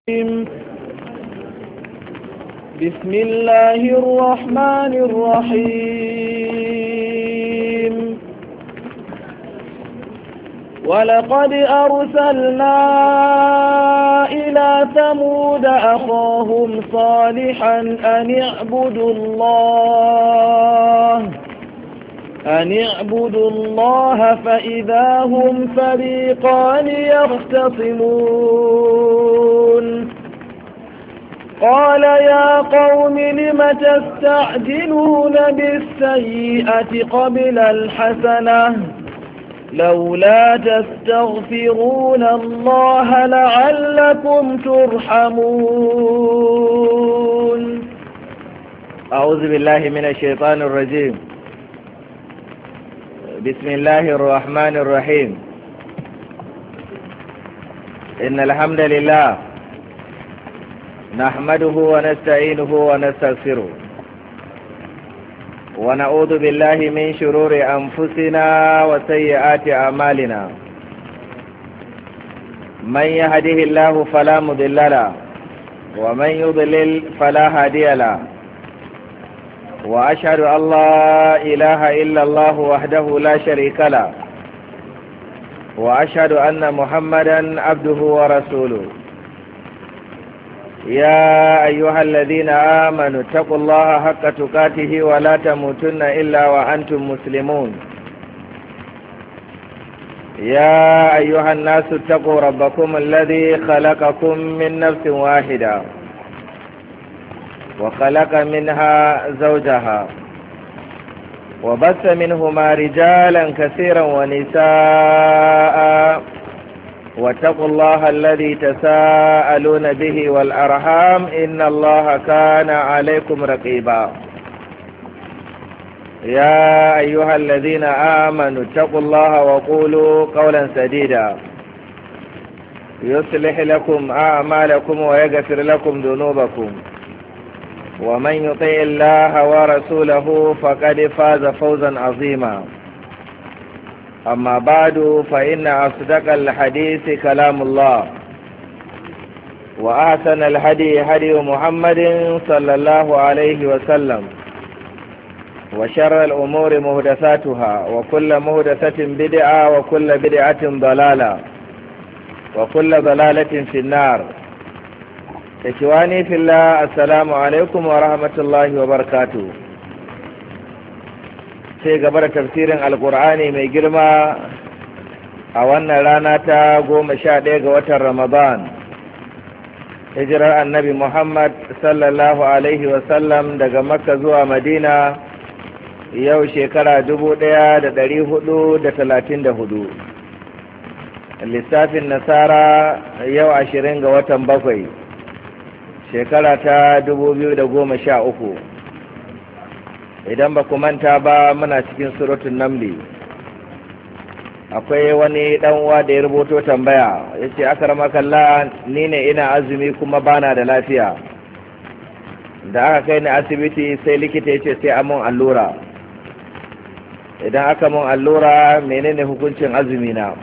بسم الله الرحمن الرحيم ولقد أرسلنا إلى ثمود أخاهم صالحا أن اعبدوا الله فإذا هم فريقان يختصمون قال يا قوم لم تستعجلون بالسيئة قبل الحسنة لولا تستغفرون الله لعلكم ترحمون أعوذ بالله من الشيطان الرجيم بسم الله الرحمن الرحيم إن الحمد لله نحمده ونستعينه ونستغفره ونعوذ بالله من شرور أنفسنا وسيئات أعمالنا من يهده الله فلا مضل له ومن يضلل فلا هادي له وأشهد أن لا إله إلا الله وحده لا شريك له وأشهد أن محمدا عبده ورسوله يا أيها الذين آمنوا اتقوا الله حق تقاته ولا تموتن إلا وأنتم مسلمون يا أيها الناس اتقوا ربكم الذي خلقكم من نفس واحدة وخلق منها زوجها وبث منهما رجالا كثيرا ونساء واتقوا الله الذي تساءلون به والأرحام إن الله كان عليكم رقيبا يا أيها الذين آمنوا اتقوا الله وقولوا قولا سديدا يصلح لكم أعمالكم ويغفر لكم ذنوبكم ومن يطع الله ورسوله فقد فاز فوزا عظيما أما بعد فإن أصدق الحديث كلام الله وأحسن الهدي هدي محمد صلى الله عليه وسلم وشر الأمور محدثاتها وكل محدثة بدعة وكل بدعة ضلالة وكل ضلالة في النار إخواني في الله السلام عليكم ورحمة الله وبركاته sai gaba da tafsirin alkur'ani mai girma a wannan rana ta 11 ga watan ramadan hijirar annabi muhammad sallallahu alaihi wasallam daga makka zuwa madina yau shekara 1434 lissafin nasara yau 20 ga watan 7 shekara ta 2013 idan ba ku manta ba muna cikin suratul namli akwai wani dan uwa da ya rubuto tambaya yace akramakallah ni ne ina azumi kuma bana da lafiya da aka kai ni asibiti sai likita yace sai amun allura idan aka mun allura menene hukuncin azumi na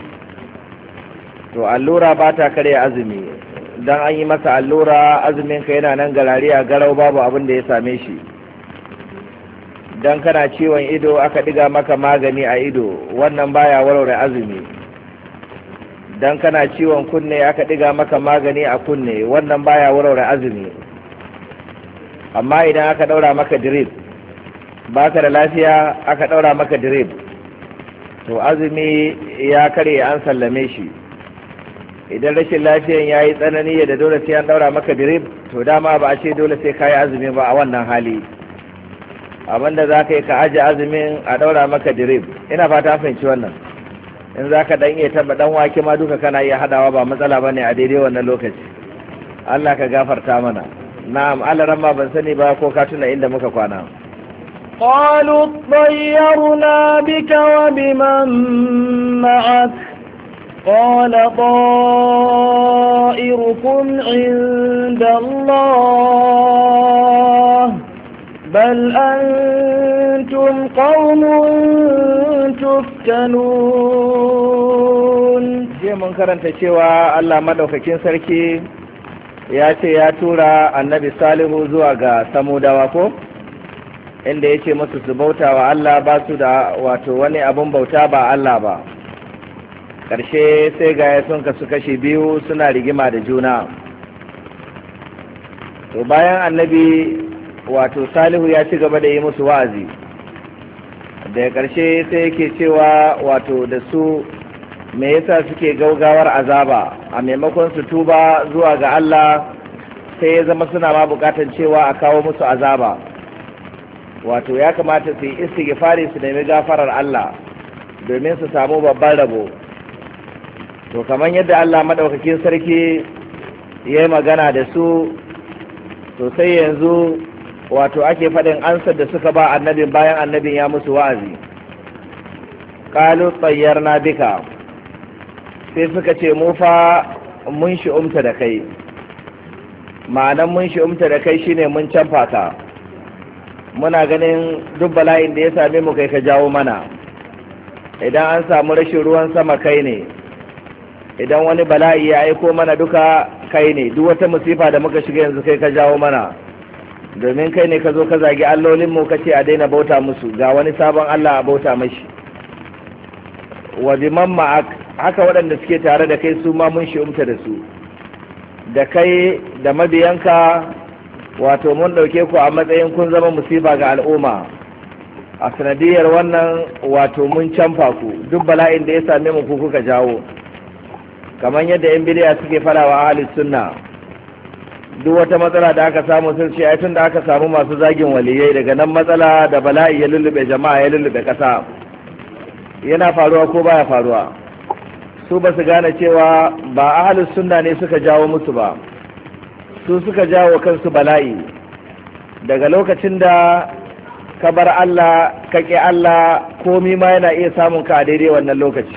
to allura ba ta karya azumi dan an yi masa allura azumin ka yana nan galariya garau babu abin da ya same shi dan kana ciwon ido aka diga maka magani a ido wannan baya warware azumi dan kana ciwon kunne aka diga maka magani a kunne wannan baya warware azumi amma idan aka daura maka drip baka da lafiya aka daura maka drip to azumi ya kare an sallame shi idan rashin lafiyan yayi tsanani da dole sai an daura maka drip to dama ba a ce dole sai kai azumi ba a wannan hali abinda za ka yi ka aji azumin a daura maka dirib ina fata fahimci wannan in za ka dan iya taba dan wake ma duka kana iya hadawa ba matsala ba ne a daidai wannan lokaci Allah ka gafarta mana na'am alaramma ban sani ba ko ka tuna inda muka kwana قالوا اطيرنا بك وبمن معك قال طائركم عند الله بل أنتم قوم تفتنون je mun karanta cewa Allah madaukakin sarki ya ce ya tura annabi salihu zuwa ga samudawa ko inda ya ce musu su bauta wa Allah ba su da wato wani abin bauta ba Allah ba. Ƙarshe sai ga ya sun kasu kashi biyu suna rigima da juna. To bayan annabi wato salihu ya ci gaba da yi musu wa'azi, daga ƙarshe sai yake cewa wato da su me yasa suke gaugawar azaba a maimakon su tuba zuwa ga Allah, sai ya zama suna ma bukatan cewa a kawo musu azaba. Wato ya kamata su yi istighfari su nemi gafarar Allah domin su samu babban rabo. To kamar yadda Allah madaukakin sarki ya yi magana da su, to sai yanzu wato ake faɗin ansar da suka ba annabin bayan annabin ya musu wa'azi. Qalu tayyarna bika, sai suka ce mu fa mun shi'umta da kai. Ma'anan mun shi'umta da kai shine mun canfa ka, muna ganin duk bala'in da ya same mu kai ka jawo mana. Idan an samu rashin ruwan sama kai ne, idan wani bala'i ya aiko mana duka kai ne, duk wata musifa da muka shiga yanzu kai ka jawo mana, domin kai ne ka zo ka zagi allolinmu ka ce a daina bauta musu, ga wani sabon Allah a bauta mashi. Wa biman ma'ak, haka waɗanda suke tare da kai su ma mun shi'umta da su, da kai da mabiyanka, wato mun ɗauke ku a matsayin kun zama musifa ga al'umma. A sanadiyar wannan wato mun canfa ku, duk bala'in da ya same mu ku kuka jawo. Kamar yadda yan bidiya suke farawa ahlus sunna, duk wata matsala da aka samu sun ce ai tun da aka samu masu zagin waliyai, daga nan matsala da bala'i ya lullube jama'a, ya lullube ƙasa. Yana faruwa ko baya faruwa? Su ba su gane cewa ba ahlus sunna ne suka jawo musu ba, su suka jawo kansu bala'i. Daga lokacin da ka bar Allah ka ƙi Allah, komi ma yana iya samun ka a daidai wannan lokaci.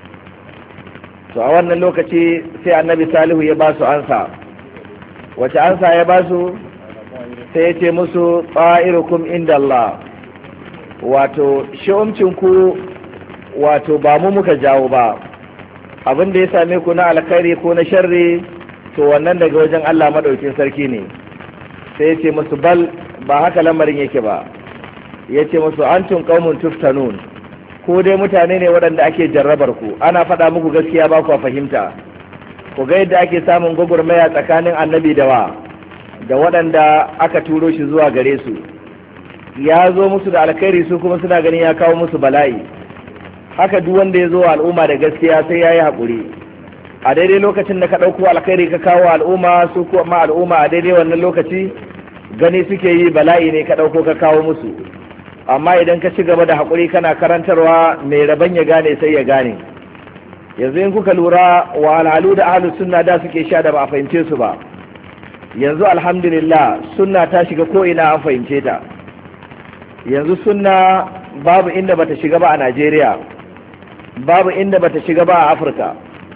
To a wannan lokaci sai annabi salihu ya ba su ansa. Wace ansa ya ba su? Sai ya ce musu ta'irukum inda Allah, wato shi'umcinku wato ba mu muka jawo ba, abin da ya same ku na alkhairi ko na sharri to wannan daga wajen Allah madaukin sarki ne. Sai ya ce musu bal, ba haka lamarin yake ba. Ya ce musu antum qaumun tuftanun, ko dai mutane ne waɗanda ake jarrabar ku, ana faɗa muku gaskiya ba ku fahimta. Ku ga yadda ake samun gwagwarmaya tsakanin annabi da waɗanda aka turo shi zuwa gare su. Ya zo musu da alkhairi, su kuma suna ganin ya kawo musu bala'i. Haka duk wanda ya zo wa al'umma da gaskiya sai ya yi haƙuri. A daidai lokacin da ka ɗauko alkhairi ka kawo al'umma, su kuma al'umma a daidai wannan lokaci gani suke yi bala'i ne ka ɗauko ka kawo musu. Amma idan ka ci gaba da haƙuri kana karantarwa, mai rabon ya gane sai ya gane. Yanzu in kuka lura wahalhalu da ahlus sunna da suke sha da ba a fahimce su ba, yanzu alhamdulillah sunna ta shiga ko ina an fahimce ta. Yanzu sunna babu inda bata shiga ba a Najeriya, babu inda bata shiga ba a Afirka.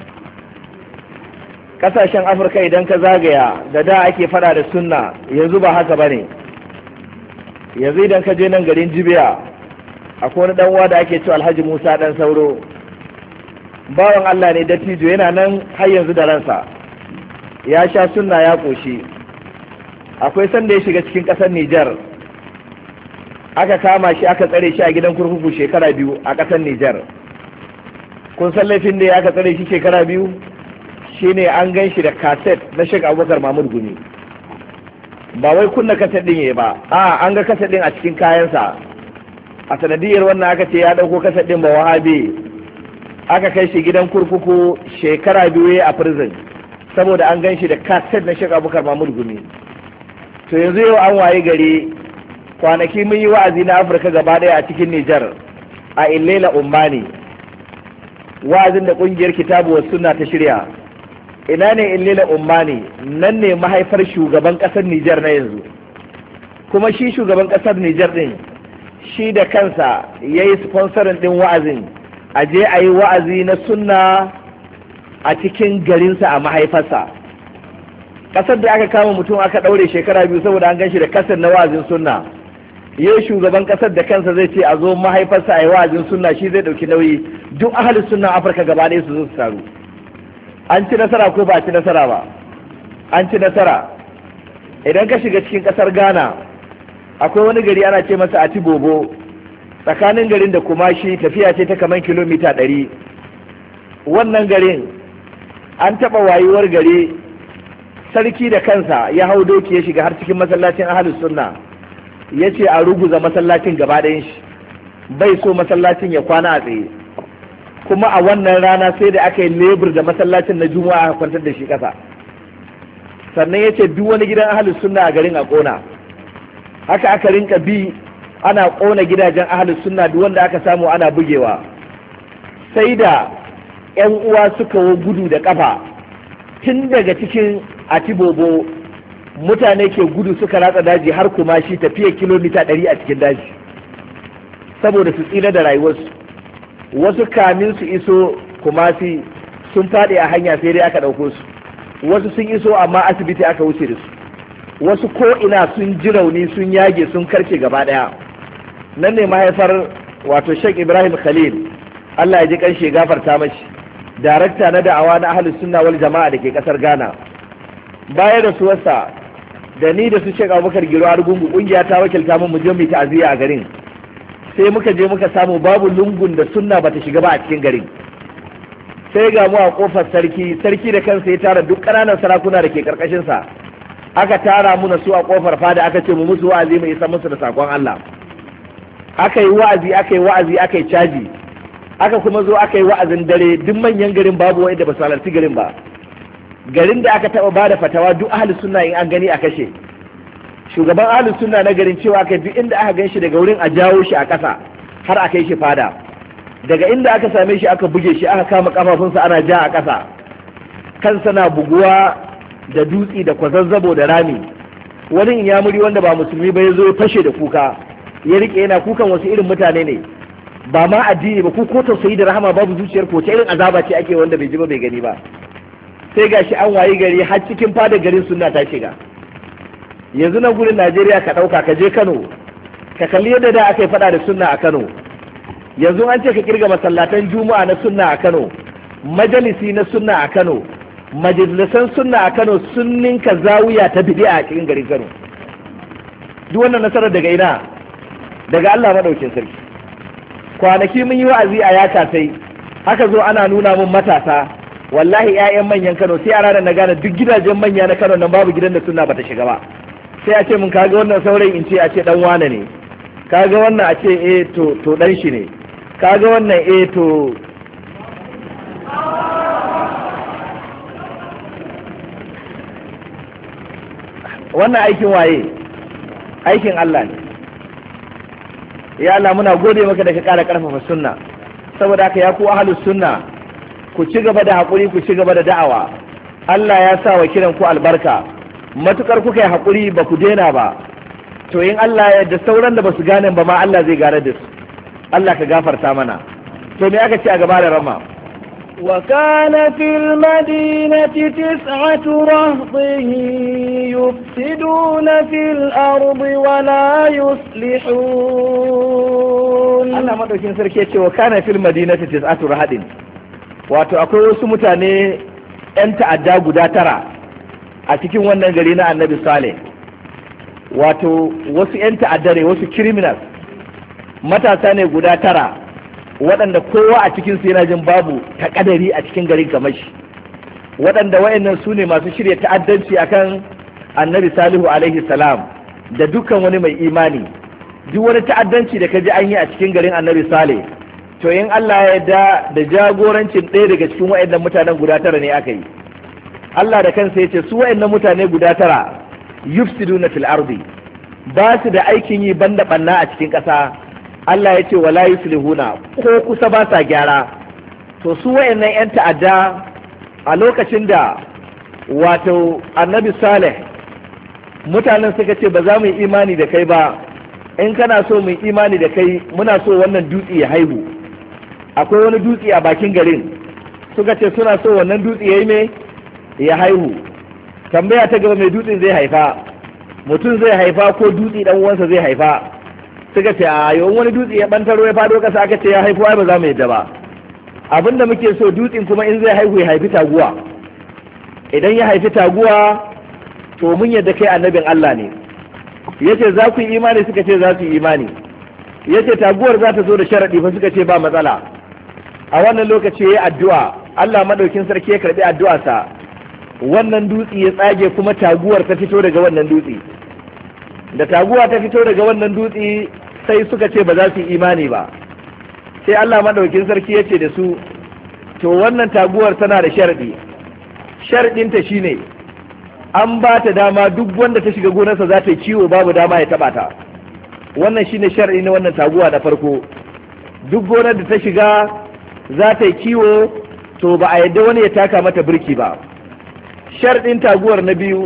Kasashen Afirka idan ka zagaya, da ake fada da sunna, yanzu ba haka bane. Yanzu idan ka je nan garin Jibiya, akwai wani dan uwa da ake cewa Alhaji Musa dan Sauro, bawan Allah ne, dattijo, yana nan har yanzu da ransa, ya sha sunna ya koshi. Akwai sanda ya shiga cikin ƙasar Nijar, aka kama shi aka tsare shi a gidan kurkuku shekara 2 a ƙasar Nijar. Kun san laifin da ya aka tsare shi shekara 2? Shine an gan shi da kaset na Sheikh Abubakar Mahmud Gumi. Ba wai kunna kaset din yayi ba, an ga kaset din a cikin kayansa. A sanadiyar wannan aka ce ya dauko kaset din ba wahabi, aka kai shi gidan kurkuku shekara 2 a prison saboda an gan shi da kaset na Sheikh Abubakar Mahmud Gumi. To yanzu yau an waye gari, kwanaki mun yi wa'azi na Afirka gaba daya a cikin Nijar, a Ilela Ummani, wa'azin da kungiyar Kitabu was Sunna ta shirya. Ina ne Ilela Ummani? Nan ne mahaifar shugaban kasar Nijar na yanzu. Kuma shi shugaban kasar Nijar din, shi da kansa yayi sponsorin din wa'azin, a je a yi wa'azi na sunna a cikin garinsa a mahaifarsa. Kasar da aka kama mutum aka daure shekara 2 saboda an ganshi da kasar na wa'azin sunna, yau shugaban kasar da kansa zai ce a zo mahaifarsa a yi wa'azin sunna, shi zai dauki nauyi, duk ahalin sunna Afirka gaba ɗaya su zo su taru. An ci nasara ko ba a ci nasara ba? an ci nasara. Idan ka shiga cikin ƙasar Ghana akwai wani gari ana ce masa Atibobo, tsakanin garin da Kumashi tafiya ce ta kaman kilomita 100. wannan garin an taɓa wayuwar gari sarki da kansa ya hau doki ya shiga har cikin masallacin ahlus sunna ya ce a ruguza masallacin gaba ɗayan shi, bai so masallacin ya kwana a tsaye. kuma a wannan rana sai da aka yi lebur da masallacin na juma'a a kwantar da shi ƙasa. sannan ya ce duk wani gidan ahlus sunna a garin a ƙona. haka aka rinka bi ana ƙona gidajen ahlus sunna, duk wanda aka samu ana bugewa. sai da 'yan uwa suka gudu da ƙafa tun daga cikin Atibobo, mutane ke gudu suka ratsa daji har Kumashi, tafiya kilomita 100 a cikin daji saboda su tsira da rayuwarsu. wasu kamin su iso Kumasi sun faɗi a hanya sai dai aka ɗauko su, wasu sun iso amma asibiti aka wuce da su, wasu ko ina sun ji rauni sun yage sun karce gaba ɗaya. nan ne mahaifar wato Sheikh Ibrahim Khalil, Allah ya ji kanshi ya gafarta mashi, darakta na da'awa na ahlus sunna wal jama'a da ke kasar Ghana. Baya da suwarsa da ni da su Sheikh Abubakar Giro Argungu, kungiya ta wakilta mu je mu ta'aziyya a garin. sai muka je muka samu babu lungun da sunna bata shiga ba a cikin garin. sai ga mu a kofar sarki da kansa ya tara duk ƙananan sarakuna da ke karkashin sa, aka tara mu na su a kofar fada, aka ce mu musu wa'azi mu isa musu da sakon Allah. aka yi wa'azi aka yi caji, aka kuma zo aka yi wa'azin dare. duk manyan garin babu wanda ba su halarci garin ba. garin da aka taba bada fatawa duk ahlus sunna in an gani a kashe. shugaban ahlus sunna na garin cewa aka duk inda aka ganshi daga wurin a jawo shi a ƙasa har a kai shi fada. daga inda aka same shi aka buge shi, aka kama kafafunsa ana ja a ƙasa, kansa na buguwa da dutsi da kwazazzabo da rami. wani inyamuri wanda ba musulmi ba ya zo ya fashe da kuka, ya rike yana kukan wasu irin mutane ne, ba ma addini ba, ku ko tausayi da rahama babu zuciyar ko ta irin azaba ce ake wanda bai ji ba bai gani ba. sai gashi an wayi gari har cikin fada garin sunna ta shiga. yanzu na gurin Najeriya ka ɗauka ka je Kano ka kalli yadda da aka yi faɗa da sunna a Kano. yanzu an ce ka kirga masallatan juma'a na sunna a Kano, majalisi na sunna a Kano, majalisan sunna a Kano sun ninka zawiya ta bid'a a cikin garin Kano. duk wannan nasarar daga ina? daga Allah madaukin sarki. kwanaki mun yi wa'azi a yaka sai haka zo ana nuna mun matasa, wallahi 'ya'yan manyan Kano, sai a ranar na gane duk gidajen manya na Kano nan babu gidan da sunna bata shiga ba. sai a ce mun kaga wannan saurayin, in ce a ce dan wane ne, kaga wannan a ce to dan shi ne, kaga wannan to wannan aikin waye? aikin Allah ne. ya Allah muna gode maka da ka ƙara ƙarfafa sunna. saboda haka ya ku ahlus sunna, ku ci gaba da haƙuri, ku ci gaba da da'awa. Allah ya sa wa kiran ku albarka, matukar kuka yi haƙuri ba ku daina ba, to in Allah ya yarda sauran da ba su gane ba ma Allah zai gane da su. Allah ka gafarta mana. to me aka ce a gaba da rama? وكان في المدينة 9 رهط يفسدون في الأرض ولا يصلحون. Allah madaukin sarki ya ce wa kana fil madinati 9 rahadin, wato akwai wasu mutane 'yan ta'adda guda 9 a cikin wannan gari na Annabi Saleh. wato wasu 'yan ta'adda ne, wasu criminals, matasa ne guda 9 waɗanda kowa a cikin su yana jin babu takadari a cikin garin kamar shi, waɗanda wayannan su ne masu shirya ta'addanci akan Annabi Salihu alaihi salam da dukkan wani mai imani. duk wani ta'addanci da ka ji an yi a cikin garin Annabi Saleh, to in Allah ya yarda da jagorancin ɗaya daga cikin wayannan mutanen guda 9 ne aka yi. Allah da kansa yace su wayannan mutane guda 9 yufsiduna fil ardi, ba su da aikin yi banda banna a cikin ƙasa. Allah ya ce wala yuslihuna, ko kusa ba sa gyara. to su wayannan 'yan ta'adda a lokacin da wato Annabi Saleh mutanen suka ce ba za mu yi imani da kai ba, in kana so mu yi imani da kai muna so wannan dutse ya haihu. akwai wani dutse a bakin garin, suka ce suna so wannan dutse ya yi me ya haihu. tambaya ta gaba, mai dutsen zai haifa? mutum zai haifa ko dutse dan uwansa zai haifa? suka ce a yawan wani dutse ya bantaro ya fado kasa aka ce ya haifu, ai ba za mu yadda ba. abinda muke so dutsen kuma in zai haihu ya haifi taguwa. idan ya haifi taguwa to mun yadda kai annabin Allah ne. Yace za ku yi imani? Suka ce za su yi imani. Yace taguwar za ta zo da sharadi fa? Suka ce ba matsala. A wannan lokaci yayi addu'a, Allah madaukin sarki ya karbi addu'arsa, wannan dutse ya tsage kuma taguwar ta fito daga wannan dutse. Da taguwa ta fito daga wannan dutse sai suka ce ba za su yi imani ba. Sai Allah madaukin sarki ya ce da su, to wannan taguwar tana da sharadi. Sharadinta shine an ba ta dama duk wanda ta shiga gonarsa za ta yi ciwo babu dama ya taba ta. Wannan shine sharadi na wannan taguwa da farko. Duk gonar da ta shiga za ta yi kiwo, to ba a yadda wani ya taka mata birki ba. Sharɗin taguwar na biyu,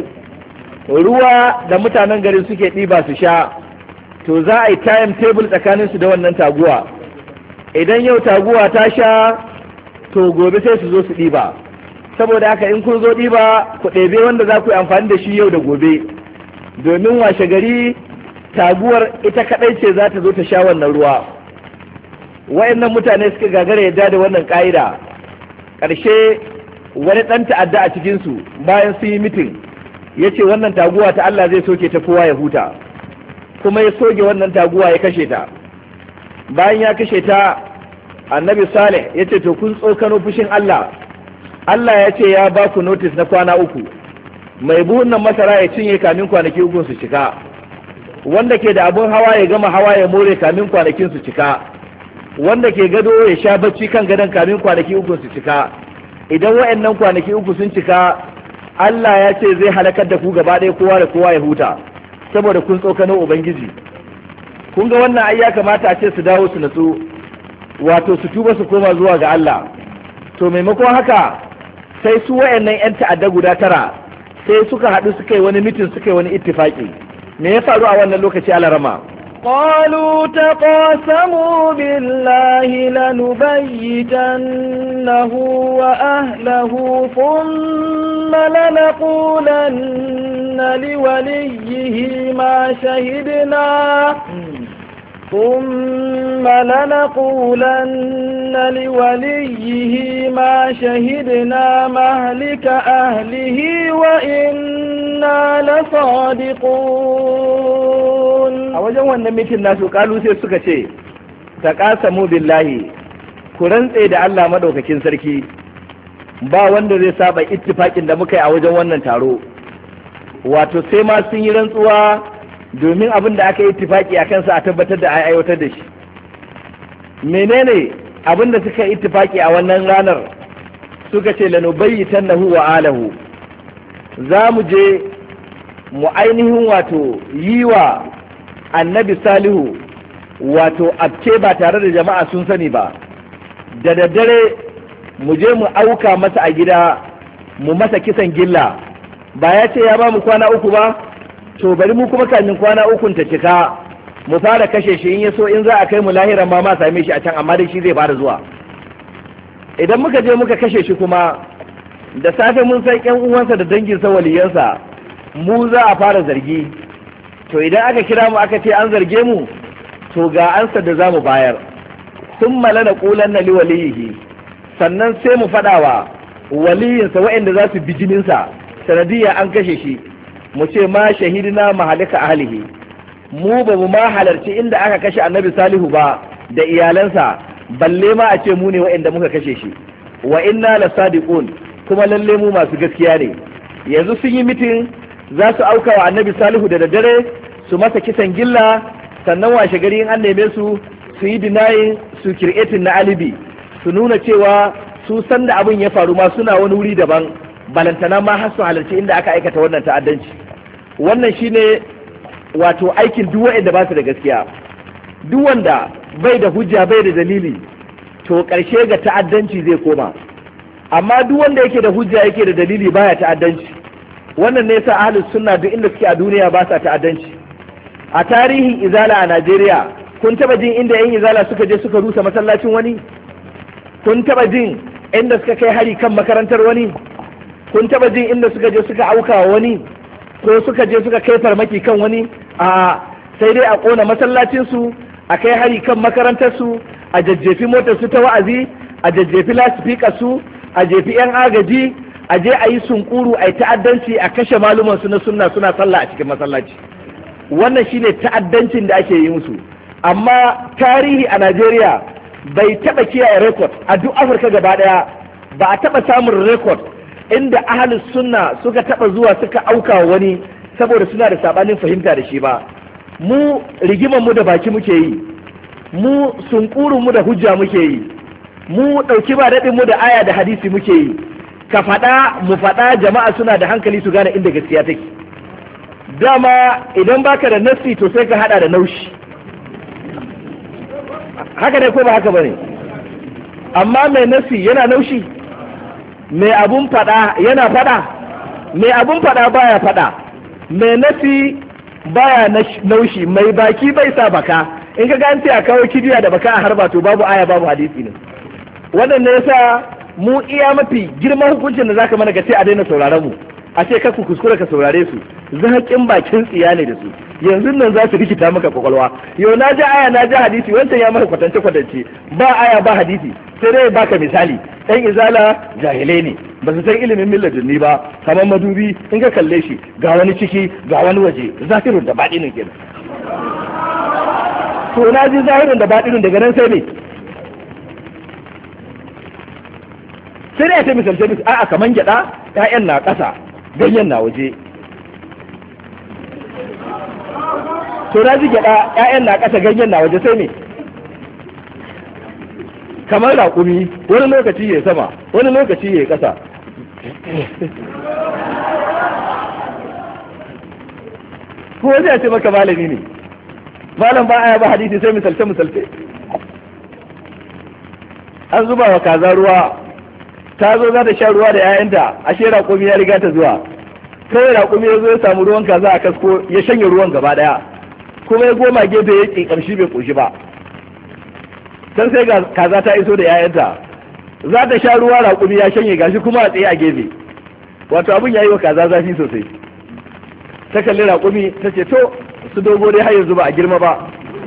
ruwa da mutanen garin suke ɗiba su sha, to za a yi time table tsakaninsu da wannan taguwa. Idan yau taguwa ta sha, to gobe sai su zo su ɗiba. Saboda haka in kun zo ɗiba, ku ɗebe wanda za ku yi amfani da shi yau da gobe, domin washe gari taguwar ita kaɗai ce za ta zo ta sha wannan ruwa. Wa'annan mutane suka gagara yadda da wannan ƙa'ida. Ƙarshe wani ɗan ta'adda a cikinsu bayan sun yi mitin ya ce wannan taguwa ta Allah zai soke ta kowa ya huta, kuma ya soke wannan taguwa ya kashe ta. Bayan ya kashe ta, annabi Saleh ya ce to kun tsokano fushin Allah. Allah ya ce ya ba ku notis na kwana 3, mai buhun nan masara ya cinye kamin kwanaki 3 su cika, wanda ke da abun hawa ya gama hawa ya more kamin kwanakin su cika, wanda ke gado ya sha bacci kan gadon kamin kwanaki 3 su cika. Idan wa'annan kwanaki 3 sun cika, Allah ya ce zai halakar da ku gaba ɗaya, kowa da kowa ya huta, saboda kun tsokano Ubangiji. Kun ga wannan ai ya kamata a ce su dawo su natsu, wato su tuba su koma zuwa ga Allah. To maimakon haka sai su wa'annan 'yan ta'adda guda 9 sai suka haɗu suka yi wani mitin, suka yi wani ittifaki. Me ya faru a wannan lokaci alarama? قالوا تقاسموا بالله لنبيتنه وأهله ثم لنقولن لوليه ما شهدنا مهلك أهله وإنا لصادقون. a wajen wannan mitin nasu kalu sai suka ce taqasamu billahi, ku rantse da Allah madaukakin sarki, ba wanda zai saba ittifakin da muka yi a wajen wannan taro. Wato sai ma sun yi rantsuwa domin abin da aka yi ittifaki a kansa a tabbatar da aiwatar da shi. Menene abin da suka yi ittifaki a wannan ranar? Suka ce lanubayyitannahu wa alahu, za mu je mu ainihin wato yi wa annabi Salihu wato abce ba tare da jama'a sun sani ba, da daddare mu je mu auka masa a gida mu masa kisan gilla. Ba ya ce ya ba mu kwana 3 ba, to bari mu kuma kamin kwana 3 ta cika mu fara kashe shi, in ya so in za a kai mu lahiran ma same shi a can, amma dai shi zai fara zuwa. Idan muka je muka kashe shi kuma da safe mun san ƴan uwansa da danginsa waliyansa, mu za a fara zargi. To idan aka kira mu aka ce an zarge mu, to ga ansa da za mu bayar. sun malana ƙulan na liwaliyihi, sannan sai mu faɗawa waliyinsa waɗanda za su bi jininsa sanadiyya an kashe shi, mu ce ma shahidina mahalika ahlihi, mu ba mu ma halarci inda aka kashe annabi Salihu ba da iyalansa, balle ma a ce mu ne waɗanda muka kashe shi, wa inna la sadiqun, kuma lalle mu masu gaskiya ne. Yanzu sun yi mitin za su auka wa annabi Salihu da daddare su masa kisan gilla, sannan washe gari in an neme su su yi denying, su creating na alibi, su nuna cewa su san da abin ya faru ma suna wani wuri daban, balantana ma har su halarci inda aka aikata wannan ta'addanci. Wannan shine wato aikin duk wanda ba su da gaskiya, duk wanda bai da hujja bai da dalili, to ƙarshe ga ta'addanci zai koma. Amma duk wanda yake da hujja yake da dalili baya ta'addanci. Wannan ne yasa ahlus sunna duk inda suke a duniya ba sa ta'addanci. A tarihin izala a Najeriya, kun taba jin inda yan izala suka je suka rusa masallacin wani? Kun taba jin inda suka kai hari kan makarantar wani? Kun taba jin inda suka je suka auka wa wani, ko suka je suka kai farmaki kan wani? A sai dai a kona masallacin su, a kai hari kan makarantar su, a jajjefi motar su ta wa'azi, a jajjefi lasifika su, a jefi yan agaji, a je a yi sunkuru a yi ta'addanci a kashe maluman su na sunna suna sallah a cikin masallaci. Wannan shine ta'addancin da ake yi musu. Amma tarihi a Najeriya bai taɓa kiyaye rekod a duk Afirka gaba ɗaya, ba a taɓa samun rekod inda ahlus sunna suka taɓa zuwa suka auka wani saboda suna da sabanin fahimta da shi ba. Mu rigiman mu da baki muke yi, mu sunkurun mu da hujja muke yi, mu ɗauki ba daɗin mu da aya da hadisi muke yi. Ka faɗa mu faɗa, jama'a suna da hankali su gane inda gaskiya take. Dama idan baka da nassi to sai ka haɗa da naushi. Haka ne ko ba haka bane? Amma mai nassi yana naushi, mai abun faɗa yana faɗa, mai abun faɗa baya faɗa, mai nassi baya naushi, mai baki bai sa baka. In ka gane a kawo kibiya da baka a harba to babu aya babu hadisi ne. Wannan ne yasa mu iya mafi girman hukuncin da zaka mana ga sai a daina sauraron mu, a ce ka ku kuskura ka saurare su, zaƙin bakin tsiya ne da su. Yanzu nan za su rikita maka kwakwalwa. Yau na ji aya na ji hadisi, wancan ya maka kwatance kwatance, ba aya ba hadisi, sai dai baka misali. Ɗan izala jahilai ne, ba su san ilimin milladunni ba, kamar madubi in ka kalle shi ga wani ciki ga wani waje, zahirun da baɗinin kenan. To na ji zahirun da baɗinin daga nan sai ne. Sai dai ya ce misalce a'a kaman gyaɗa, 'ya'yan na ƙasa ganyen na waje. To na ji gyaɗa 'ya'yan na ƙasa ganyen na waje sai ne. Kamar raƙumi wani lokaci ya sama wani lokaci ya ƙasa. Ko wani ya ce maka malami ne, malam ba aya ba hadisi sai misalce. An zuba wa kaza ruwa, ta zo za ta sha ruwa da 'ya'yanta, ashe raƙumi ya riga ta zuwa. Kawai raƙumi ya zo ya samu ruwan kaza a kasko ya shanye ruwan gaba ɗaya, kuma ya goma gefe ya ƙi ƙamshi bai ƙoshi ba. Can sai kaza ta iso da 'ya'yanta, za ta sha ruwa raƙumi ya shanye gashi kuma a tsaye a gefe. Wato abin ya yi wa kaza zafi sosai. Ta kalli raƙumi ta ce to su dogo dai har yanzu ba a girma ba.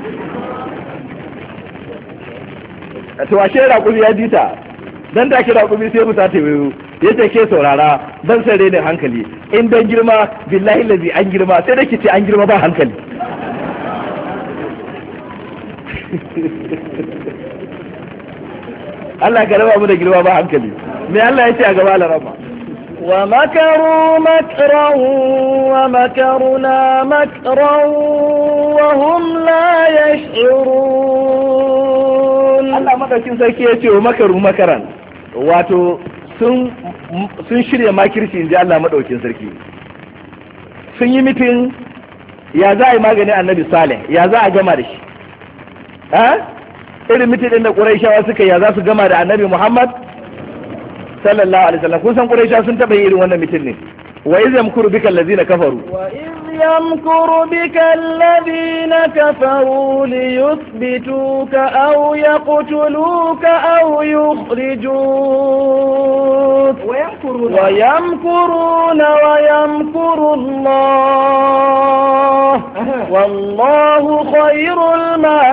To ashe raƙumi ya ji ta, dan take raƙumi sai musa ta wayo, ya ce ke saurara ban san rainin hankali, in dan girma billahi lazi an girma, sai da ki ce an girma ba hankali. Allah ka raba mu da girma ba hankali. Me Allah ya ce a gaba larama? Wa makaru makran wa makaruna makran wa hum la yash'urun. Allah madaukin sarki ya ce wa makaru makaran, wato sun shirya makirci inji Allah madaukin sarki. Sun yi mitin ya za a yi magani Annabi Saleh, ya za a gama da shi. Irin mitin din da Qurayshawa suka ya za su gama da Annabi Muhammad sallallahu alaihi wasallam. Kun san Qurayshawa sun taba yin irin wannan mitin ne. Wa iz yamkuru bika allazina kafaru, wa iz yamkuru bika allazina kafaru liyuthbituka aw yaqtuluka aw yukhrijuk wa yamkuruna wa yamkuru Allah wallahu khairul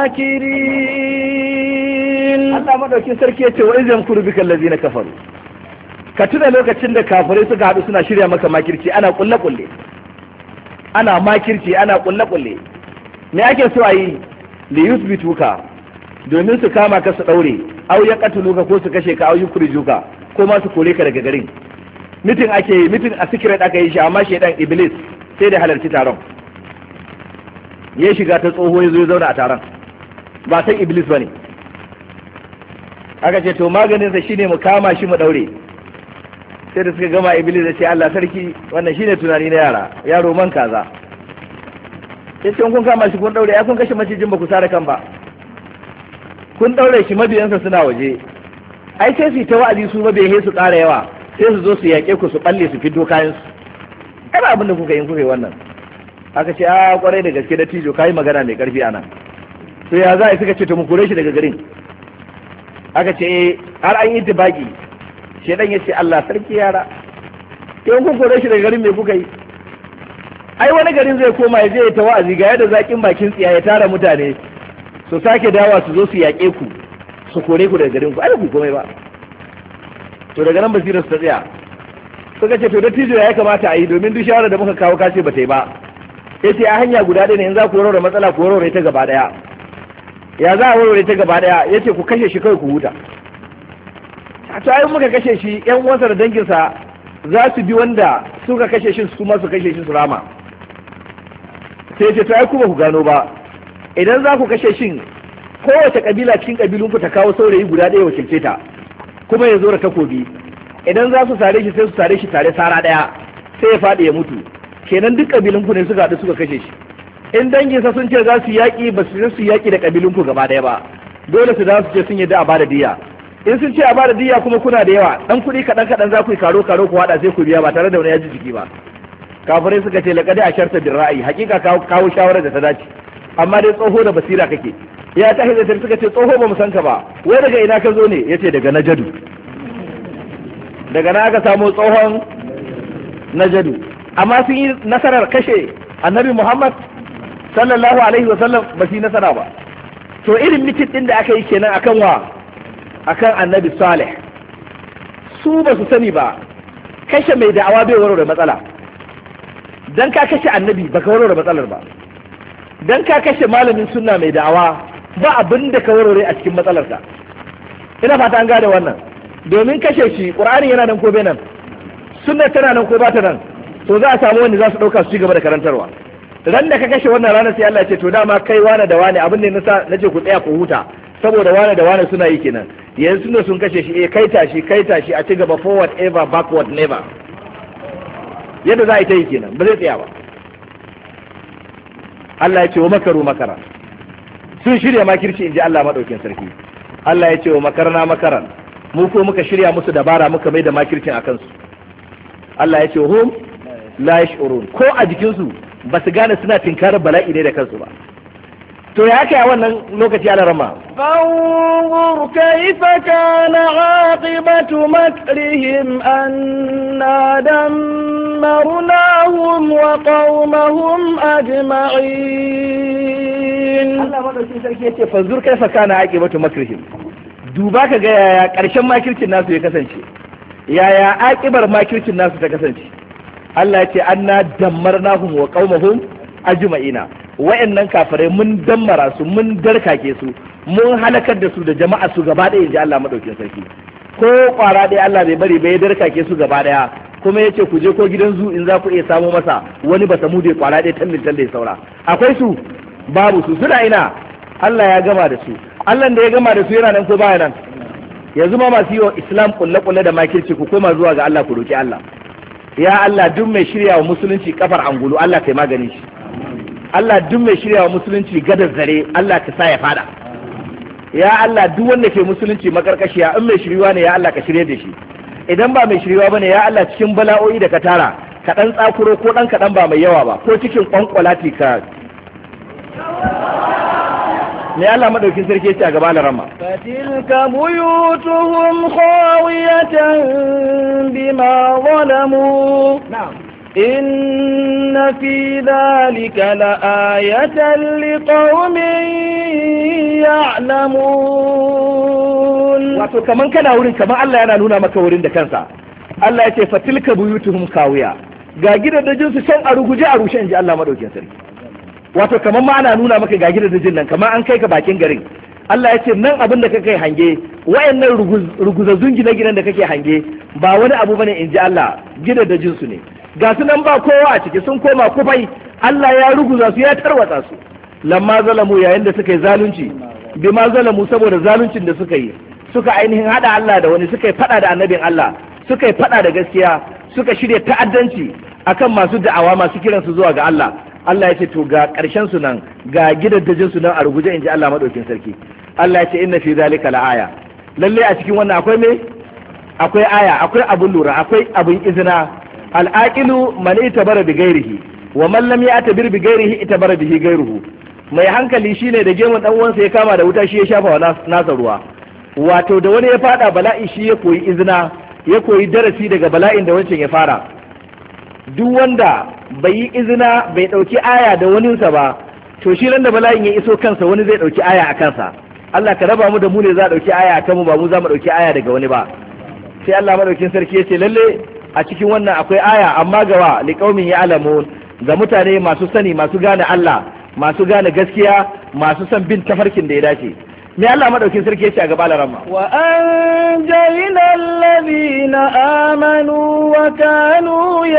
makirin. Allah madaukin sarki ya ce wa iz yamkuru bika allazina kafaru, ka tuna lokacin da kafirai suka haɗu suna shirya maka makirci, ana kulle-kulle, ana makirci, ana kulle-kulle. Me ake so a yi? li yusbituka, domin su kama ka su ɗaure, au ya katuluka ko su kashe ka, au yukrijuka ko ma su kore ka daga garin. Mitin ake yi, mitin a secret aka yi shi, amma shedan Iblis sai da halarci taron. Ya shiga ta tsoho ya zo ya zauna a taron, ba san Iblis bane. Aka ce to maganinsa shine mu kama shi mu ɗaure. Sai da suka gama Iblis ya ce Allah sarki wannan shine tunani na yara, yaro man kaza. Ya ce kun kama shi kun daure, ya kun kashe macijin ba ku sare kan ba, kun daure shi mabiyansa suna waje, ai sai su ta wa'azi su mabiyan su ƙara yawa, sai su zo su yaƙe ku su balle su fito kayan su. Ai ba abin da kuka yi wannan. Aka ce a kwarai da gaske da tijo kai magana mai karfi anan. To ya za a suka ce to mu kore shi daga garin. Aka ce har an yi tibaki. Shedan ya ce Allah sarki yara, in kun kore shi daga garin me kuka yi? Ai wani garin zai koma ya je ya ta wa'azi ga yadda zakin bakin tsiya ya tara mutane su sake dawa su zo su yaƙe ku su kore ku daga garin ku, ai ku komai ba. To daga nan basirar su ta tsaya, suka ce to dattijo ya kamata a yi domin duk shawarar da muka kawo kace ba ta yi ba. Yace a hanya guda ɗaya ne in za ku warware matsala ku warware ta gaba ɗaya. Ya za a warware ta gaba ɗaya? Yace ku kashe shi kawai ku huta. To ai muka kashe shi ƴan uwansa da danginsa za su bi wanda suka kashe shi su kuma su kashe shi su rama. Sai yace to ai ku ba ku gano ba, idan za ku kashe shin kowace kabila cikin kabilunku ta kawo saurayi guda ɗaya wakilce ta kuma ya zo da takobi, idan za su sare shi sai su sare shi tare sara ɗaya sai ya faɗi ya mutu, kenan duk kabilunku ne suka haɗu suka kashe shi. In danginsa sun ce za su yaƙi ba su yaƙi da kabilunku gaba ɗaya ba, dole su za su ce sun yadda a bada diya. In sun ce a bada diya kuma kuna da yawa, ɗan kuɗi kaɗan za ku yi karo ku haɗa sai ku biya ba tare da wani ya ji jiki ba. Kafirai suka ce laƙadi a sharta bin ra'ayi, hakika kawo shawarar da ta dace, amma dai tsoho da basira kake. Ya ta hizar suka ce tsoho ba mu san ka ba, wai daga ina ka zo ne? Yace daga Najadu. Daga na aka samu tsohon Najadu. Amma sun yi nasarar kashe Annabi Muhammad sallallahu alaihi wa sallam, ba su yi nasara ba. To irin mitin din da aka yi kenan akan wa? Akan Annabi Salih. Su ba su sani ba, kashe mai da'awa bai warware matsala. Dan ka kashe annabi baka warware matsalar ba. Dan ka kashe malamin sunna mai da'awa ba abin da ka warware a cikin matsalarka. Ina fata an gane wannan. Domin kashe shi Qur'ani yana nan ko bai nan, sunna tana nan ko ba ta nan, to za a samu wanda za su dauka su ci gaba da karantarwa. Ran da ka kashe wannan ranar sai Allah ya ce to dama kai wane da wane abin da nace ku tsaya ku huta saboda wane da wane suna yi kenan. Yanzu sunna sun kashe shi kai tashi a ci gaba, forward ever backward never. Yadda za a yi ta yi kenan ba zai tsaya ba. Allah ya ce wa makaru makara, sun shirya makirci in ji Allah maɗaukin sarki. Allah ya ce wa makarna makaran, mu ko muka shirya musu dabara muka mai da makircin a kansu. Allah ya ce wa hum la yash'urun, ko a jikinsu ba su gane suna tinkarar bala'i ne da kansu ba. To ya kai a wannan lokaci ala rama. فانظر كيف كان عاقبة مكرهم أنا دمرناهم وقومهم أجمعين. Allah madaukin sarki yace fanzur kaifa kana aqibatu makrihim. Duba ka ga yaya karshen makircin nasu ya kasance. Yaya aqibar makircin nasu ta kasance. Allah yace anna dammarnahum wa qaumahum ajma'ina. Wa'annan kafirai mun dammara su, mun darkake su, mun halakar da su da jama'a su gaba ɗaya inji Allah madaukin sarki. Ko kwara ɗaya Allah bai bari bai darkake su gaba ɗaya, kuma yace ku je ko gidan zu in za ku iya samu masa wani ba samu da kwara ɗaya tallin da saura. Akwai su? Babu su. Suna ina? Allah ya gama da su. Allah da ya gama da su yana nan ko baya nan? Yanzu ma masu yi wa Islam kulle da makirci ku koma zuwa ga Allah ku roki Allah. Ya Allah duk mai shirya wa musulunci kafar angulu Allah kai magani shi. Allah duk mai shirya wa musulunci gadar zare Allah ka sa ya fada. Ya Allah duk wanda ke musulunci makarkashiya in mai shiriwa ne ya Allah ka shirye da shi. Idan ba mai shiriwa bane ya Allah cikin bala'o'i da ka tara ka dan tsakuro ko dan kadan ba mai yawa ba ko cikin kwankwalati ka. Me Allah madaukin sarki ya ce a gaba da rama. Fatilka buyutuhum khawiyatan bima zalamu. Na'am. إن في ذلك لآية لقوم يعلمون. wato kaman kana wurin kaman Allah yana nuna maka wurin da kansa. Allah ya ce fatilka buyutuhum kawiya, ga gidajen su can a ruguje a rushe inji Allah madaukin sarki. Wato kaman ma ana nuna maka ga gidajen nan kaman an kai ka bakin garin. Allah ya ce nan abin da kake hange, wayannan ruguzazzun gine-ginen da kake hange ba wani abu bane inji Allah, gidajen su ne. Ga su nan ba kowa a ciki sun koma kufai, Allah ya ruguza su ya tarwatsa su. Lamma zalamu yayin da suka yi zalunci, bima zalamu saboda zaluncin da suka yi, suka ainihin hada Allah da wani, suka yi fada da annabin Allah, suka yi fada da gaskiya, suka shirya ta'addanci akan masu da'awa masu kiransu zuwa ga Allah. Allah ya ce to ga ƙarshen su nan, ga gidaddajin su nan a ruguje inji Allah madaukin sarki. Allah ya ce inna fi zalika la'aya. Lalle a cikin wannan akwai me? Akwai aya, akwai abun lura, akwai abun izina. Al'aqilu man itabara bi ghairihi wa man lam ya'tabir bi ghairihi itabara bihi ghairuhu. Mai hankali shine da gemun dan uwansa ya kama da wuta shi ya shafa wa nasa ruwa. Wato da wani ya fada bala'i shi ya koyi izina, ya koyi darasi daga bala'in da wancan ya fara. Duk wanda bai yi izina bai dauki aya da waninsa ba, to shi ran da bala'in ya iso kansa wani zai dauki aya a kansa. Allah ka raba mu da mu ne za a dauki aya a kanmu, ba mu za mu dauki aya daga wani ba. Sai Allah madaukin sarki ya ce lalle a cikin wannan akwai aya amma gawa liqaumin ya'lamun ga mutane masu sani masu gane Allah masu gane gaskiya masu son bin tafarkin da ya dace me Allah madaukin sarki yace a gaba larama wa anjayna alladhina amanu wa kanu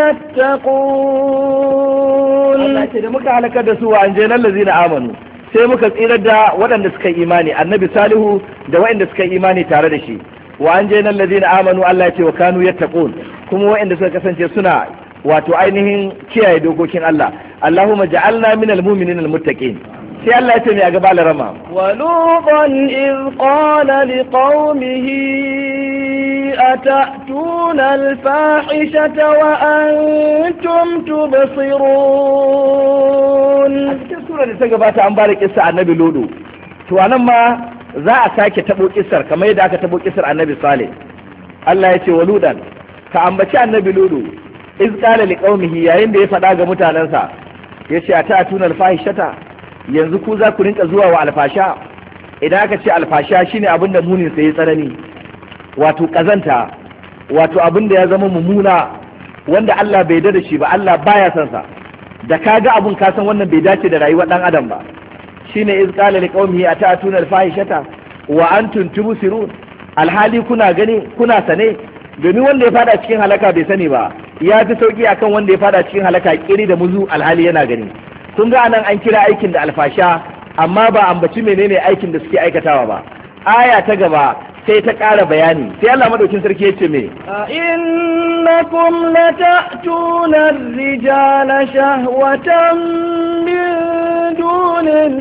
yattaqun Allah ce da muka halakar da su wa anjayna alladhina amanu sai muka tsirar da waɗanda suka yi imani annabi salihu da waɗanda suka yi imani tare da shi wa anjayna alladhina amanu Allah ce wa kanu yattaqun kuma waɗanda suka kasance suna wato ainihin kiyaye dokokin Allah Allahumma ja'alna minal mu'minina almuttaqin sai Allah ya ce mai a gaba larama wa lutan iz qala liqaumihi atatuna alfahishata wa antum tubsirun a cikin sura da ta gabata an bada kissa annabi lodo to anan ma za a sake tabo kissar kamar yadda aka tabo kissar annabi salih Allah ya ce wa lutan ka ambaci annabi lodo iz qala liqaumihi yayin da ya faɗa ga mutanansa yace atatuna alfahishata yanzu ku za ku rinka zuwa wa alfasha idan aka ce alfasha shine abin da munin sai tsanani wato kazanta wato abin da ya zama mummuna wanda Allah bai da shi ba Allah baya son sa da kaga abun ka san wannan bai dace da rayuwar dan adam ba shine iz qala liqaumihi atatuna alfahishata wa antum tubsirun alhali kuna gani kuna sane domin wanda ya fada cikin halaka bai sani ba ya fi sauki akan wanda ya fada cikin halaka kiri da muzu alhali yana gani kun ga anan an kira aikin da alfasha amma ba ambaci menene aikin da suke aikatawa ba aya ta gaba sai ta ƙara bayani sai Allah madaukin sarki ya ce me innakum lata'tuna ar-rijala shahwatan min dunin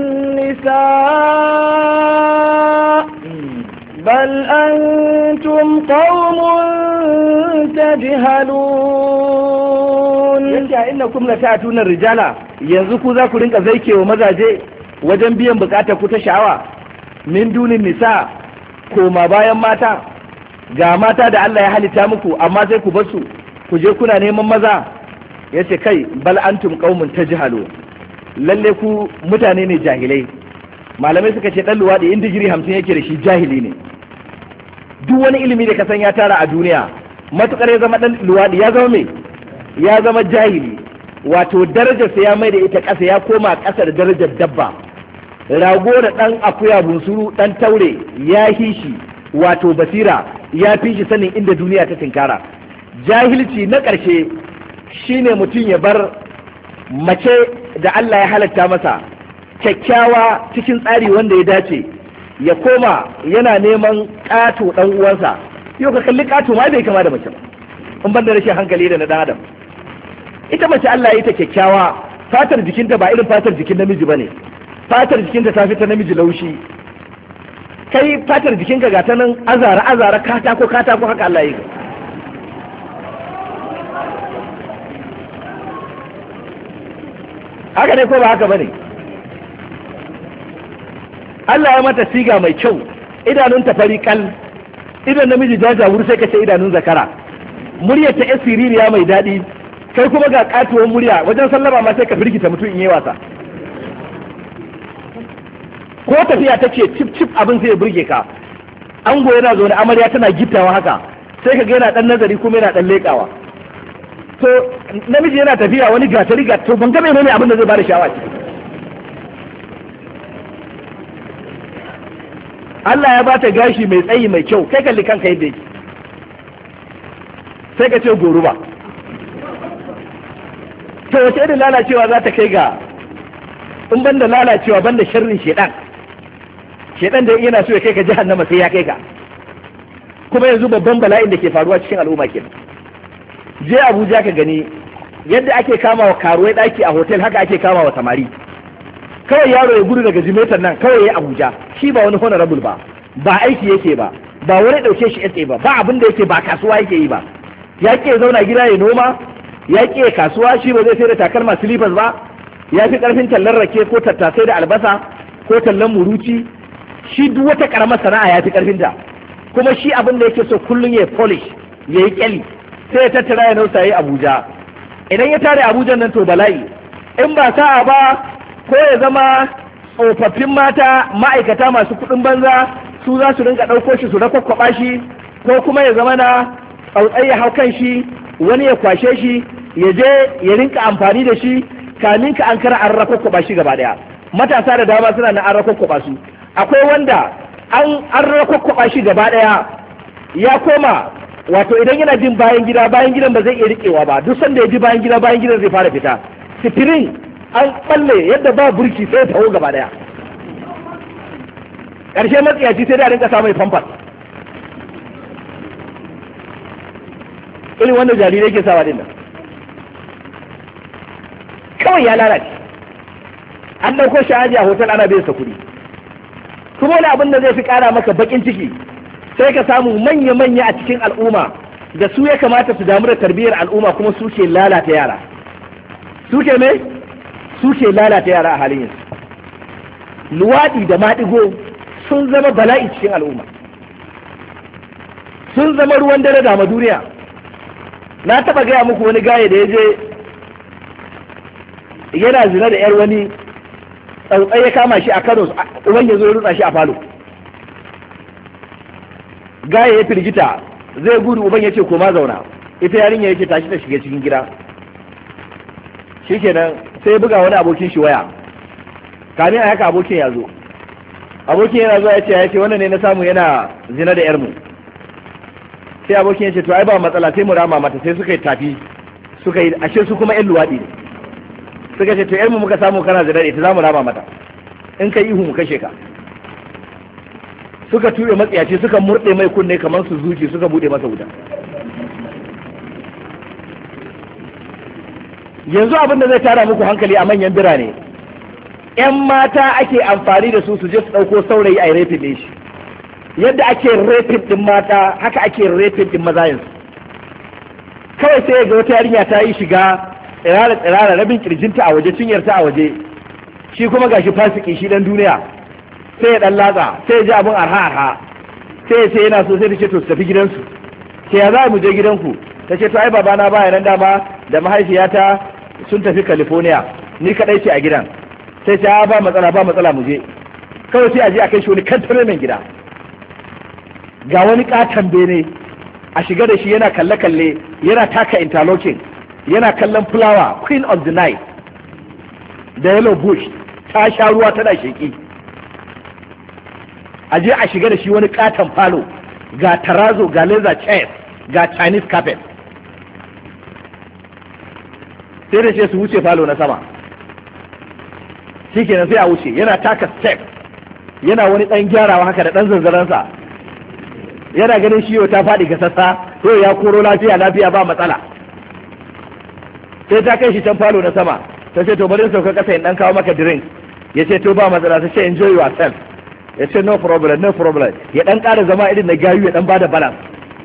nisa bal antum qaumun tajhalun yace innakum lata'tuna ar-rijala yanzu ku za ku rinka zaikewa mazaje wajen biyan bukatar ku ta sha'awa min dunin nisa koma bayan mata ga mata da Allah ya halitta muku amma sai ku basu ku je kuna neman maza yace kai bal antum qaumun tajhalu lalle ku mutane ne jahilai malamai suka ce dan luwadi in digiri 50 yake da shi jahili ne duk wani ilimi da ka san ya tara a duniya matukar ya zama dan luwadi ya zama me ya zama jahili wato darajarsa ya mai da ita ƙasa ya koma ƙasa da darajar dabba rago da ɗan akuya bunsuru ɗan taure ya fi shi wato basira ya fi shi sanin inda duniya ta tinkara jahilci na ƙarshe shine mutum ya bar mace da Allah ya halatta masa kyakkyawa cikin tsari wanda ya dace ya koma yana neman ƙato ɗan uwansa yau ka kalli ƙato ma bai kama da mace ba in ban da rashin hankali da na ɗan adam ita mace Allah ya yi ta kyakkyawa fatar jikinta ba irin fatar jikin namiji ba ne fatar jikinta ta fi ta namiji laushi kai fatar jikinka ga ta nan azara katako haka Allah ya yi haka ne ko ba haka bane Allah ya mata siga mai kyau idanunta fari kal idan namiji jajawur sai ka ce idanun zakara muryar ta siririya mai daɗi kai kuma ga katuwar murya wajen sallama ma sai ka firgita mutum in yi wasa ko tafiya ta ce cip abin sai ya burge ka ango yana zaune amarya tana gittawa haka sai ka ga yana dan nazari kuma yana dan leƙawa to namiji yana tafiya wani gatari to ban ga menene abin da zai bada sha'awa ce Allah ya bata gashi mai tsayi mai kyau kai kalli kanka yadda yake sai ka ce goruba to wace irin lalacewa za ta kai ga in banda lalacewa banda sharrin shedan da yana so ya kai ka jahannama sai ya kai ka kuma yanzu babban bala'in da ke faruwa cikin al'umma kenan je Abuja ka gani yadda ake kama wa karuwai daki a hotel haka ake kama wa samari kawai yaro ya gudu daga jimetar nan kawai ya Abuja shi ba wani honorable ba aiki yake ba wani dauke shi SA ba abin da yake ba kasuwa yake yi ba ya ke zauna gida ya noma ya ke kasuwa shi ba zai sai da takalma slippers ba ya fi karfin tallan rake ko tattasai da albasa ko tallan muruci shi duk wata karamar sana'a ya fi karfin ta kuma shi abin da yake so kullum ya polish ya yi kyali sai ya tattara ya nausa ya Abuja idan ya tare Abuja nan to bala'i in ba sa'a ba ko ya zama tsofaffin mata ma'aikata masu kuɗin banza su za su rinka ɗauko shi su rakwakwaba shi ko kuma ya zama na tsautsai ya hau kan shi, wani ya kwashe shi ya je ya rinka amfani da shi, kamin ka an kara an rakokkoba shi gaba daya. Matasa da dama suna na an rakokkoba su. Akwai wanda an rakokkoba shi gaba daya ya koma, wato idan yana jin bayan gidan ba zai iya rikewa ba, duk sanda ya ji bayan gidan zai fara fita. Sifirin an balle yadda ba burki sai ya taho gaba daya. Ƙarshe matsiyaci sai da rinka samun famfas. Irin wanda jarirai ke sawa din nan kawai ya lalace. An ɗauko shi aji a hotel ana bai sa kuɗi. Kuma wani abin da zai fi ƙara maka baƙin ciki, sai ka samu manya-manya a cikin al'umma da su ya kamata su damu da tarbiyyar al'umma, kuma su ke lalata yara. Su ke lalata yara a halin yanzu. Luwaɗi da maɗigo sun zama bala'i cikin al'umma, sun zama ruwan dare da duniya. Na taɓa gaya muku wani gaye da ya je yana zina da 'yar wani, tsautsai ya kama shi a Kano, uban ya zo ya rutsa shi a falo. Gaye ya firgita zai gudu, uban ya ce koma zauna, ita yarinya yake tashi ta shiga cikin gida. Shikenan sai ya buga wani abokin shi waya, kamin a haka abokin ya zo. Abokin yana zuwa ya ce wannan ne na samu yana zina da 'yarmu. Sai abokin ya ce to ai ba matsala, sai mu rama mata. Sai suka yi tafi, suka yi ashe su kuma 'yan luwaɗi ne. Suka ce to 'yarmu muka samu kana zina da ita, za mu rama mata, in kai ihu mu kashe ka. Suka ture matsiyaci, suka murɗe mai kunne kamar su zuci, suka buɗe masa wuta. Yanzu abin da zai tara muku hankali a manyan birane, 'yan mata ake amfani da su je su ɗauko saurayi a rafin ɗin shi. Yadda ake rafin ɗin mata haka ake rafin ɗin maza yanzu. Kawai sai ga wata yarinya ta yi shiga tsirara rabin kirjinta a waje, cinyarta a waje, shi kuma gashi fasiki, shi dan duniya. Sai ya dan latsa, sai ya ji abin arha, sai ya ce yana so, sai ta ce to su tafi gidansu. Sai ya za mu je gidanku? Ta ce to ai babana baya nan, dama da mahaifiyata sun tafi California, ni kadai ce a gidan. Sai ta ba matsala mu je. Kawai sai a je a kai shi wani kantare mai gida, ga wani katon bene, a shiga da shi yana kalle yana taka interlocking, yana kallon fulawa queen of the night da yellow bush ta sha ruwa tana sheki. A je a shiga da shi wani katon falo, ga tarazo, ga laser chairs, ga Chinese carpet. sai da ce su wuce falo na sama. Shikenan sai a wuce, yana taka step, yana wani dan gyarawa haka da dan zanzaransa, yana ganin shi ta faɗi ga sassa, to ya koro lafiya ba matsala. Sai ta kai shi can falo na sama, ta ce to bari in sauka kasa in dan kawo maka drink. Ya ce to ba matsala, ta ce enjoy yourself. Ya ce no problem. Ya dan ƙara zama irin na gayu, ya dan bada balance.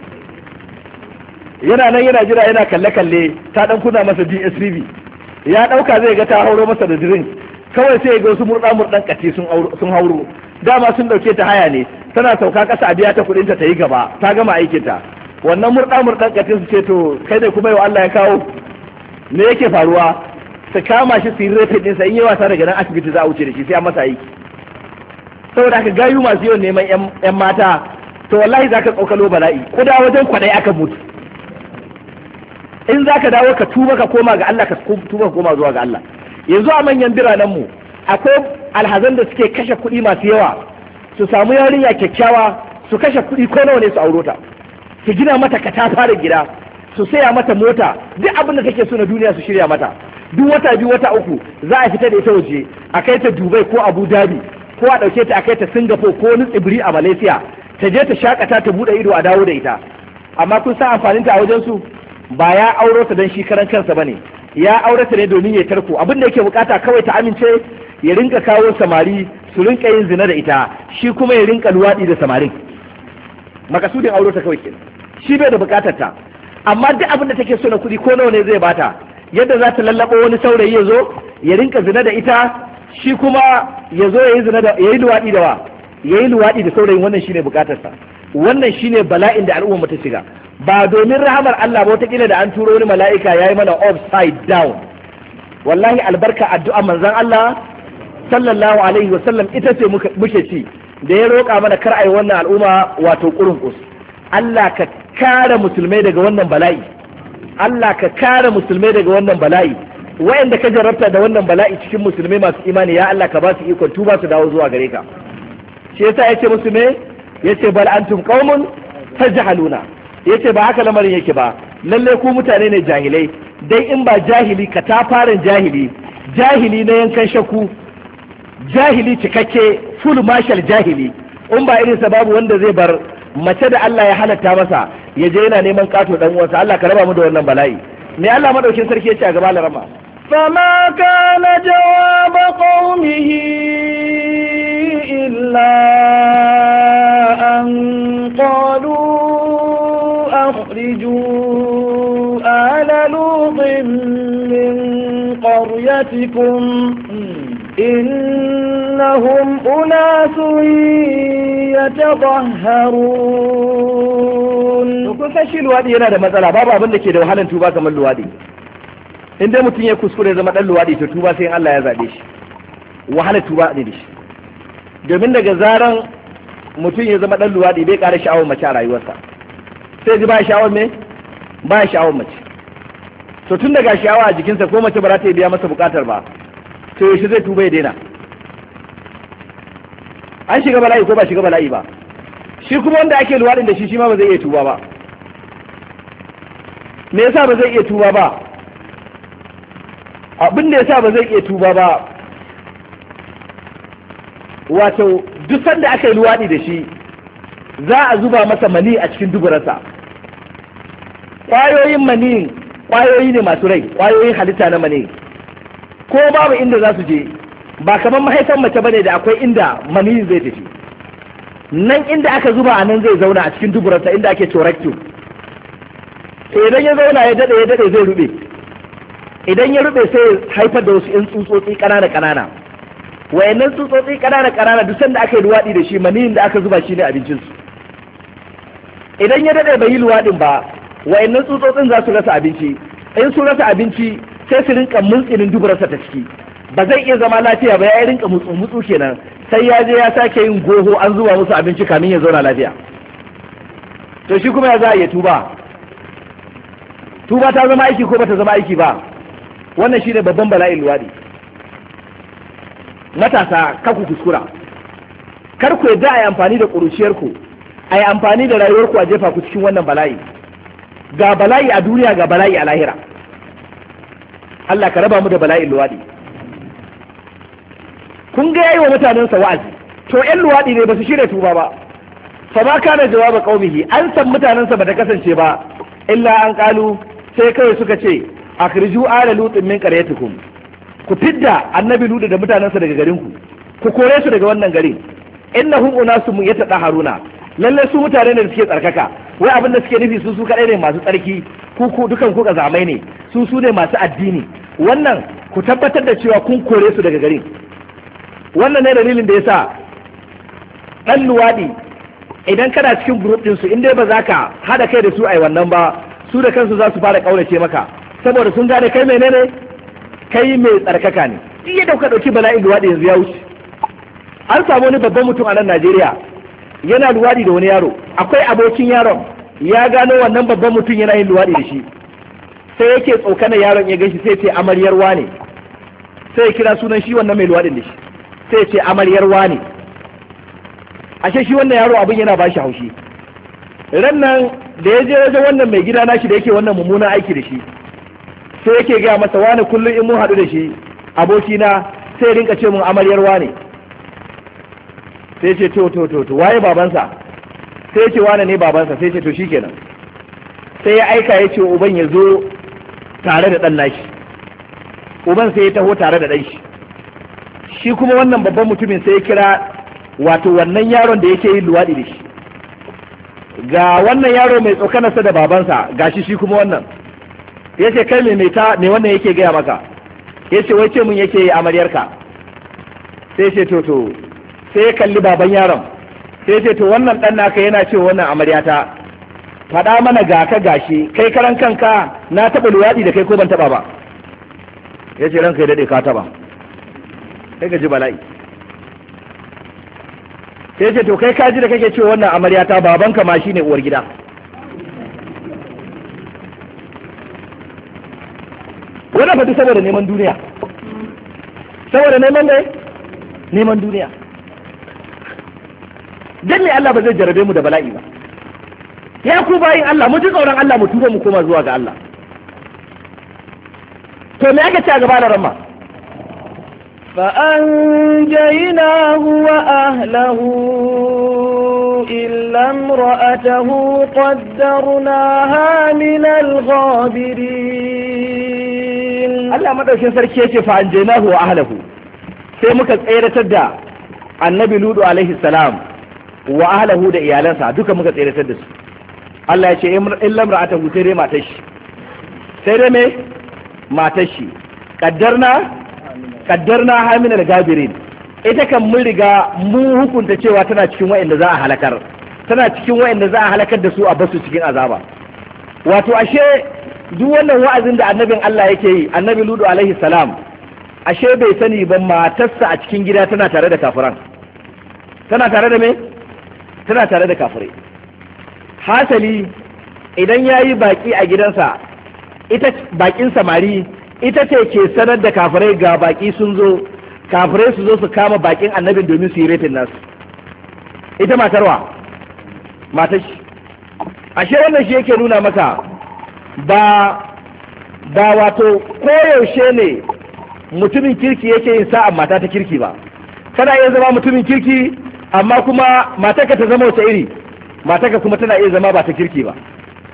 Yana nan yana jira, yana kalle ta dan kuna masa DSTV. Ya dauka zai ga ta hauro masa da drink. Kawai sai ya ga wasu murɗan kati sun hauro. Dama sun dauke ta haya ne, tana sauka kasa a biya ta kudin ta yi gaba, ta gama aikin ta. Wannan murɗan katin su ce to kai ne kuma yau Allah ya kawo, me yake faruwa? Su kama shi su yi rafin ɗinsa, in yi wasa daga nan asibiti za a wuce da shi sai a masa aiki. Saboda haka gayu masu yawan neman 'yan mata, to wallahi za ka tsokalo bala'i, kuda wajen kwaɗai aka mutu. In za ka dawo ka tuba ka koma ga Allah, ka tuba ka koma zuwa ga Allah. Yanzu a manyan biranenmu akwai alhazan da suke kashe kuɗi masu yawa, su samu yarinya kyakkyawa, su kashe kuɗi ko nawa ne su auro ta, su gina mata katafaren gida, su saya mata mota, duk abin da take so na duniya su shirya mata. Duk wata 2 wata 3 za a fita da ita waje, a kai ta Dubai ko Abu Dhabi, ko a ɗauke ta a kai ta Singapore ko wani tsibiri a Malaysia, ta je ta shakata ta buɗe ido a dawo da ita. Amma kun san amfanin ta a wajen su? Ba ya auro ta don shi karan kansa bane, ya aure ta ne domin ya tarko. Abin da yake bukata kawai ta amince, ya rinka kawo samari su rinka yin zina da ita, shi kuma ya rinka luwaɗi da samarin. Makasudin auro ta kawai kenan, shi bai da bukatar ta. Amma duk abin da take so na kuɗi ko nawa ne zai bata, yadda za ta lallabo wani saurayi ya zo ya rinka zina da ita, shi kuma ya zo ya yi zina da, ya yi luwaɗi da wa, ya yi luwaɗi da saurayin. Wannan shine bukatarsa, wannan shine bala'in da al'umma ta shiga. Ba domin rahamar Allah ba, wataƙila da an turo wani mala'ika ya yi mana upside down. Wallahi albarka addu'a manzon Allah sallallahu alaihi wasallam ita ce muke ci, da ya roƙa mana kar a yi wannan al'umma wato ƙurunƙus. Allah ka kare musulmai daga wannan bala'i, Allah ka kare musulmai daga wannan bala'i, wayanda ka jarrabta da wannan bala'i cikin musulmai masu imani ya Allah ka ba su ikon tuba su dawo zuwa gare ka. shi yasa yace musu me yace bal antum qaumun tajhaluna, yace ba haka lamarin yake ba, lalle ku mutane ne jahilai, dai in ba jahili ka ta fara jahili na yankan shaku, jahili cikakke full marshal jahili, in ba irin babu wanda zai bar mace da Allah ya halatta masa ya je yana neman kato dan uwansa. Allah ka raba mu da wannan bala'i. Me Allah madaukin sarki ya ce a gaba larama? فما كان جواب قومه إلا أن قالوا أخرجوا آل لوط من قريتكم إنهم أناس يتطهرون. kun san shi luwadi yana da matsala, babu abin da ke da wahalan tuba kamar luwadi. in dai mutum ya kuskure zama dan luwadi to tuba sai Allah ya zabe shi, wahalar tuba ne da shi. domin daga zaran mutum ya zama dan luwadi bai ƙara sha'awar mace a rayuwarsa, sai ji ba sha'awar me ba sha'awar mace. to tun daga sha'awa a jikinsa ko mace ba za ta biya masa bukatar ba, to yaushe zai tuba ya daina? an shiga bala'i ko ba shiga bala'i ba? shi kuma wanda ake luwadin da shi ma ba zai iya tuba ba. me yasa ba zai iya tuba ba? abin da yasa ba zai iya tuba ba, wato duk sanda aka yi luwadi da shi za a zuba masa mani a cikin duburarsa. ƙwayoyin mani ƙwayoyi ne masu rai, ƙwayoyin halitta na mani, ko babu inda za su je, ba kamar mahaifan mace bane da akwai inda mani zai tafi. nan inda aka zuba a nan zai zauna a cikin duburarsa, inda ake rectum. idan ya zauna ya dade zai rube, idan ya rube sai haifar da wasu 'yan tsutsotsi ƙanana wayannan tsutsotsi ƙanana duk sanda aka yi luwaɗi da shi, maniyin da aka zuba shi ne abincinsu. idan ya dade bai yi luwaɗin ba, wayannan tsutsotsin za su rasa abinci, in su rasa abinci sai su rinka muntsinin duburarsa ta ciki, ba zai iya zama lafiya ba, ya rinka mutsu kenan, sai ya je ya sake yin goho an zuba musu abinci kamin ya zauna lafiya. to shi kuma ya za a iya tuba ta zama aiki ko bata zama aiki ba? wannan shine babban bala'in luwadi. matasa ka ku kuskura, kar ku yadda a yi amfani da ƙuruciyarku, a yi amfani da rayuwarku a jefa ku cikin wannan bala'i. ga bala'i a duniya, ga bala'i a lahira. Allah ka raba mu da bala'in luwadi. kun ga yayi wa mutanensa wa'azi, to ƴan luwadi ne ba su shirya tuba ba. fa ma kana jawaba qaumihi, an san mutanensa ba ta kasance ba illa an kalu, sai kawai suka ce akhriju ala lutin min qaryatikum, ku fidda annabi lutu da mutanensa daga garinku, ku kore su daga wannan garin. innahum unasum yatadaharuna, lalle su mutane ne da suke tsarkaka. wai abin da suke nufi su kadai ne masu tsarki, ku dukan ku kazamai ne, su ne masu addini. wannan ku tabbatar da cewa kun kore su daga garin. wannan ne dalilin da yasa dan luwadi idan kana cikin group din su, in dai ba za ka hada kai da su ai wannan ba, su da kansu za su fara kaurace maka, saboda sun gane kai menene, kai mai tsarkaka ne. duk yadda kuka dauki bala'in luwadi yanzu ya wuce. an samu wani babban mutum a nan Najeriya yana luwadi da wani yaro, akwai abokin yaron ya gano wannan babban mutum yana yin luwadi da shi, sai yake tsokanar yaron, ya gaishe sai ce amaryar wane, sai ya kira sunan shi wannan mai luwadin da shi, sai ce amaryar wane. ashe shi wannan yaro abin yana bashi haushi. ran nan da ya je wajen wannan mai gida nashi da yake wannan mummunan aiki da shi, sai yake gaya masa wani kullum in mun haɗu da shi abokina sai rinka ce mun amaryar wane. sai ce to waye babansa? sai ce wane ne babansa? sai ce to shikenan. sai ya aika ya ce uban ya zo tare da ɗan nashi. uban sai ya taho tare da ɗan shi. shi kuma wannan babban mutumin sai ya kira wato wannan yaron da yake yin luwaɗi da shi. ga wannan yaro mai tsokanarsa da babansa, ga shi kuma wannan ya ce kai me wannan yake gaya maka? ya ce wai ce mun yake yi amaryarka. sai ce to sai ya kalli baban yaron, sai ce to wannan ɗan naka yana ce wannan amaryata, faɗa mana ga ka gashi, kai karan kanka na taɓa luwaɗi da kai ko ban taɓa ba? ya ce ranka ya daɗe ka taɓa. sai ka ji bala'i. sai ce to kai kaji da kake cewa wannan amaryata, babanka ma shine uwar gida. dole fa duk saboda neman duniya, saboda neman duniya. Dan me Allah ba zai jarabe mu da bala'i ba? Ya ku bayin Allah, mu ji tsoron Allah, mu tuba mu koma zuwa ga Allah. To me aka ce a gaba da ramma? فأنجيناه وأهله إلا امرأته قدرناها من الغابرين. Allah madaukin sarki yace fa anjaynahu wa ahlihi, sai muka tseratar da annabi Lutu alaihi salam wa ahlihi da iyalansa duka muka tseratar da su. Allah ya ce illa imra'atahu, sai dai matar shi, sai dai me matar shi, kaddarna hamina da gabirin, ita kan mun riga mun hukunta cewa tana cikin wa'anda za a halakar, tana cikin wa'anda za a halakar da su a basu cikin azaba. Wato ashe duk wannan wa'azin da annabin Allah yake yi, annabi Lutu alaihi salam, ashe bai sani ba matarsa a cikin gida tana tare da kafiran, tana tare da me, tana tare da kafirai. Hasali idan yayi baki a gidansa, ita bakin samari ita ce ke sanar da kafirai ga baki sun zo, kafirai su zo su kama bakin annabin domin su yi retin nasu. Ita matarwa matar shi. Ashe wannan shi yake nuna maka ba wato koyaushe ne mutumin kirki yake yin sa'an mata ta kirki ba. Kana iya zama mutumin kirki amma kuma matarka ta zama wata iri, matarka kuma tana iya zama ba ta kirki ba.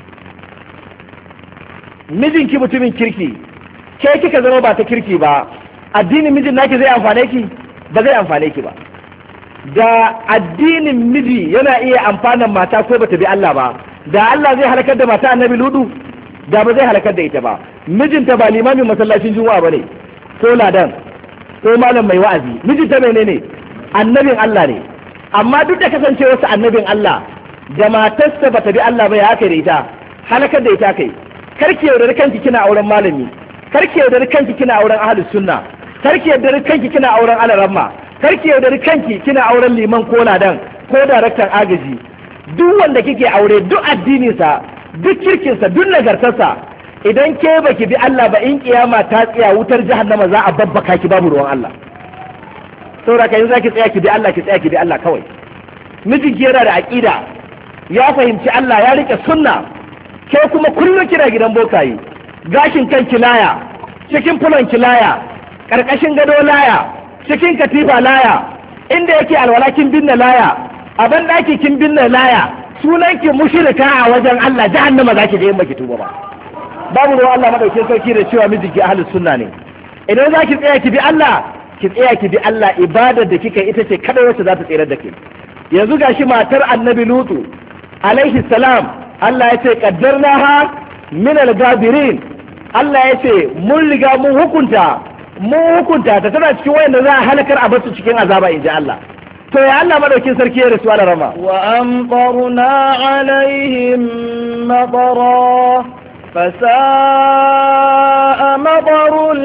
Mijinki mutumin kirki, ke kika zama ba ta kirki ba, addinin mijin naki zai amfane ki? Ba zai amfane ki ba. Da addinin miji yana iya amfanan mata ko bata bi Allah ba, da Allah zai halakar da mata annabi Lutu? Da ba zai halakar da ita ba. Mijinta ba limamin masallacin juma'a bane, ko ladan, ko malam mai wa'azi. Mijinta menene? Annabin Allah ne. Amma duk da kasancewarsa annabin Allah, da matarsa bata bi Allah ba, ya kai da ita, halakar da ita kai. Karki yaudari kanki kina auren malami, karki yaudari kanki kina auren ahlus sunna, karki yaudari kanki kina auren alaramma, karki yaudari kanki kina auren liman ko ladan ko daraktan agaji. Duk wanda kike aure, duk addininsa, duk kirkinsa, duk nagartarsa, idan ke baki bi Allah ba, in kiyama ta tsaya wutar jahannama za a babbaka ki, babu ruwan Allah. Saboda kai zaki tsaya ki bi Allah, ki tsaya ki bi Allah kawai. Mijinki yana da aqida, ya fahimci Allah, ya rike sunna, ke kuma kullum kina gidan bokaye, gashin kanki laya, cikin fulon ki laya, karkashin gado laya, cikin katifa laya, inda yake alwala kin binne laya, a ban daki kin binne laya, sunan ki mushrika a wajen Allah, jahannama zaki je in baki tuba ba. Babu ruwan Allah madaukakin sarki da cewa mijinki ahlus sunna ne. Idan zaki tsaya ki bi Allah, ki tsaya ki bi Allah, ibadar da kika ita ce kada wacce za ta tsere da ke. Yanzu gashi matar annabi Lutu alaihi salam, Allah ya ce qaddarnaha min al-gabirin. Allah ya ce mun riga mun hukunta ta tana cikin wayanda za a halakar a basu cikin azaba, inji Allah. To ya Allah madaukin sarki ya rasu alarama. Wa amtarna alaihim matara fasa'a matarul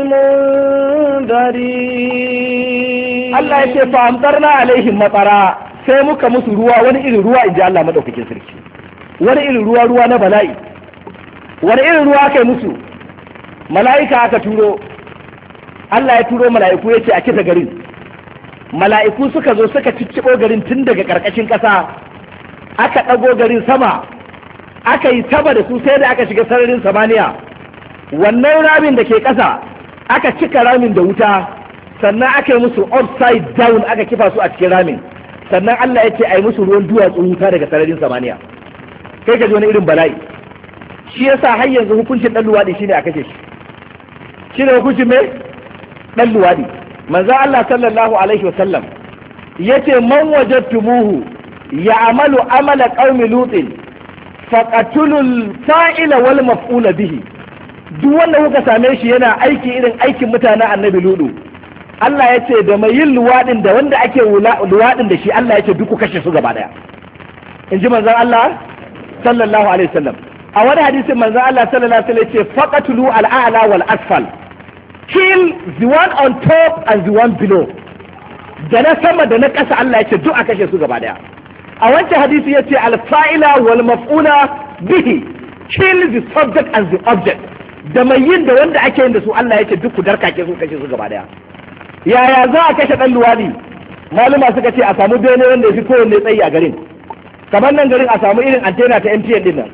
mundarin. Allah ya ce fa amtarna alaihim matara, sai muka musu ruwa, wani irin ruwa, inji Allah madaukakin sarki. Wani irin ruwa na bala'i. Wani irin ruwa aka yi musu? Mala'ika aka turo. Allah ya turo mala'iku ya ce a kisa garin. Mala'iku suka zo suka cicciɓo garin tun daga ƙarƙashin ƙasa, aka ɗago garin sama, aka yi sama da su sai da aka shiga sararin samaniya. Wannan ramin da ke ƙasa aka cika ramin da wuta, sannan aka yi musu upside down, aka kifa su a cikin ramin. Sannan Allah ya ce a yi musu ruwan duwatsun wuta daga sararin samaniya. Kai ka ji wani irin bala'i. Shi yasa har yanzu hukuncin ɗan luwaɗi shine a kashe shi. Shi ne hukuncin mai ɗan luwaɗi. Manzo Allah sallallahu alaihi wa sallam yace man wajadtumuhu ya'malu amala qaumi lutin faqatulul fa'ila wal maf'ula bihi. Duk wanda kuka same shi yana aiki irin aikin mutanen annabi Lutu, Allah ya ce da mai yin luwaɗin da wanda ake luwaɗin da shi, Allah ya ce duk ku kashe su gaba ɗaya. In ji manzon Allah sallallahu alaihi wasallam. A wani hadisin manzon Allah sallallahu alaihi wasallam ya ce faqatulu al-a'la wal asfal, kill the one on top and the one below. Da na sama da na ƙasa Allah ya ce duk a kashe su gaba ɗaya. A wancan hadisi ya ce al-fa'ila wal maf'ula bihi, kill the subject and the object. da mai yin da wanda ake yin da su Allah yake duk ku darkake su kashe su gaba daya. Yaya za a kashe dan luwadi? Maluma suka ce a samu bene wanda ya fi kowanne tsayi a garin, kamar nan garin a samu irin antena ta MTN din nan.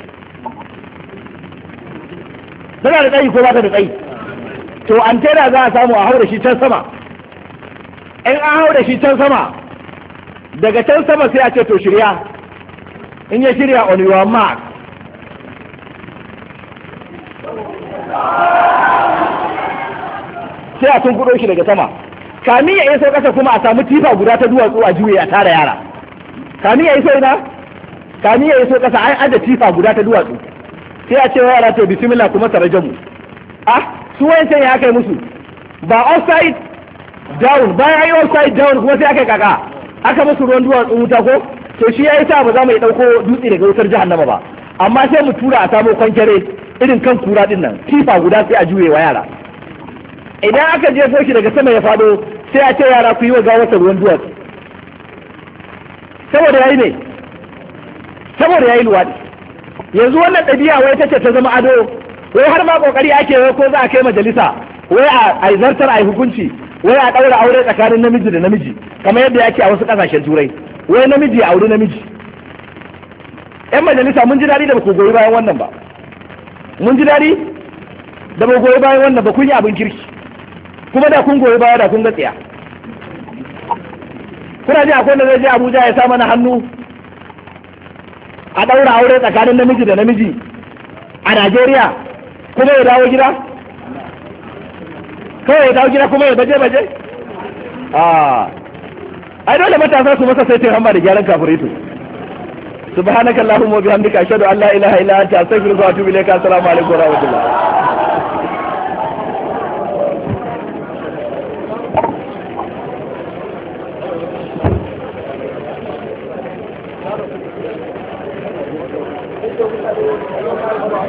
Tana da tsayi ko ba ta da tsayi? To antena za a samu a haura shi can sama. In an haura shi can sama, daga can sama sai a ce to shirya. In ya shirya on your mark. Sai a tunkuɗo shi daga sama. Kamin ya iso ƙasa kuma a samu tifa guda ta duwatsu a juye a tara yara. Kamin ya iso ina? Kamin ya iso ƙasa an ada tifa guda ta duwatsu. Sai a ce wa yara to bismillah kuma sarajamu. Ah, su wayancan ya kai musu. Ba offside down, bayan yi offside down kuma sai aka kaka. Aka musu ruwan duwatsu wuta ko? To shi ya yi sa ba za mu yi ɗauko dutse daga wutar jahannama ba. Amma sai mu tura a samo kwankere irin kan kura din nan, tifa guda sai a juye wa yara. Idan aka jefo shi daga sama ya fado sai a ce yara ku yi wa gawarsa ruwan duwatsu. Saboda yayi ne? Saboda yayi luwaɗi. Yanzu wannan ɗabi'a wai ta ce ta zama ado, wai har ma kokari ake wai ko za a kai majalisa, wai a zartar a yi hukunci, wai a ɗaura aure tsakanin namiji da namiji, kamar yadda yake a wasu ƙasashen turai. Wai namiji ya auri namiji. 'Yan majalisa mun ji daɗi da ba ku goyi bayan wannan ba. Mun ji daɗi da ba goyi bayan wannan ba, kun yi abin kirki. Kuma da kun goyi baya da kun ga tsiya. Kuna ji akwai da zai je Abuja ya sa mana hannu a ɗaura aure tsakanin namiji da namiji a Najeriya kuma ya dawo gida? Kawai ya dawo gida kuma ya baje-baje? Ai dole matasa su masa sai hamba da gyaran kafirito. Subhanaka Allahumma wa bihamdika ashhadu an la ilaha illa anta astaghfiruka wa atubu ilayka. Assalamu alaikum wa rahmatullah.